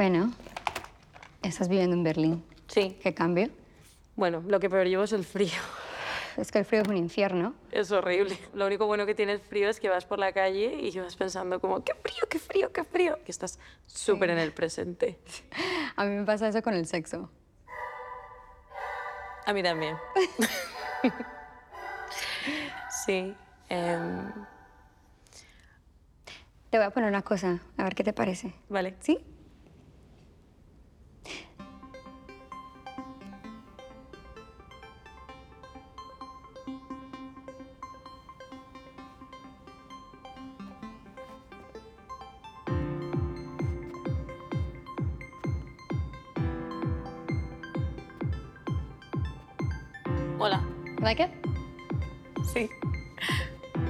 Bueno, estás viviendo en Berlín. Sí. ¿Qué cambio? Bueno, lo que peor llevo es el frío. Es que el frío es un infierno. Es horrible. Lo único bueno que tiene el frío es que vas por la calle y vas pensando como, ¡qué frío, qué frío, qué frío! Que estás súper en el presente. A mí me pasa eso con el sexo. A mí también. Sí. Te voy a poner una cosa, a ver qué te parece. Vale. ¿Sí? Hola. Like it?